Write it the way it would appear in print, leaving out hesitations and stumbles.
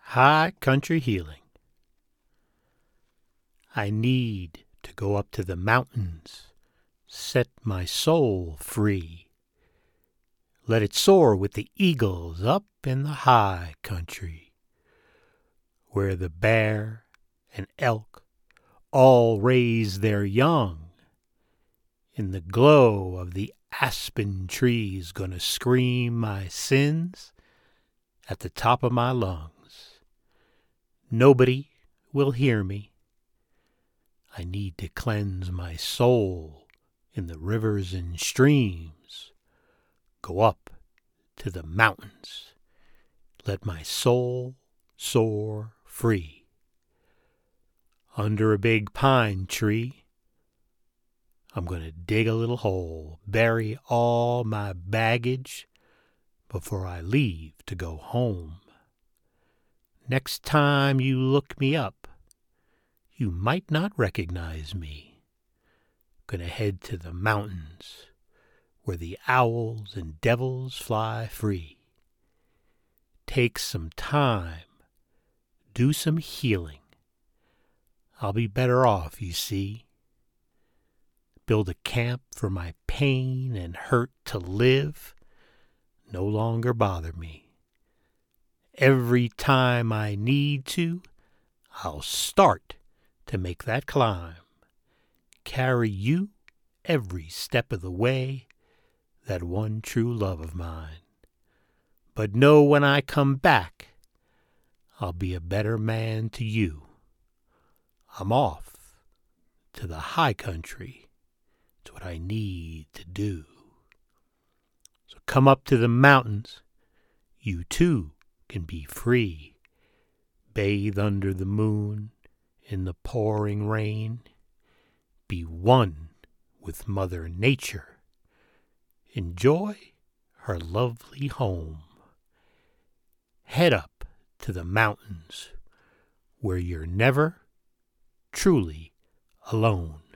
High Country Healing. I need to go up to the mountains, set my soul free. Let it soar with the eagles up in the high country, where the bear and elk all raise their young. In the glow of the aspen trees, gonna scream my sins at the top of my lungs. Nobody will hear me. I need to cleanse my soul in the rivers and streams. Go up to the mountains. Let my soul soar free. Under a big pine tree, I'm going to dig a little hole, bury all my baggage before I leave to go home. Next time you look me up, you might not recognize me. Gonna head to the mountains where the owls and devils fly free. Take some time, do some healing. I'll be better off, you see. Build a camp for my pain and hurt to live, no longer bother me. Every time I need to, I'll start to make that climb. Carry you every step of the way, that one true love of mine. But know when I come back, I'll be a better man to you. I'm off to the high country. It's what I need to do. So come up to the mountains. You too can be free. Bathe under the moon in the pouring rain. Be one with Mother Nature. Enjoy her lovely home. Head up to the mountains where you're never truly alone.